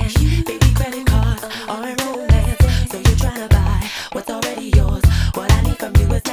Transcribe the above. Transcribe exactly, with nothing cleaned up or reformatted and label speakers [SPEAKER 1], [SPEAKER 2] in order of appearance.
[SPEAKER 1] cash, baby, credit cards, or in romance. So you're trying to buy what's already yours. What I need from you is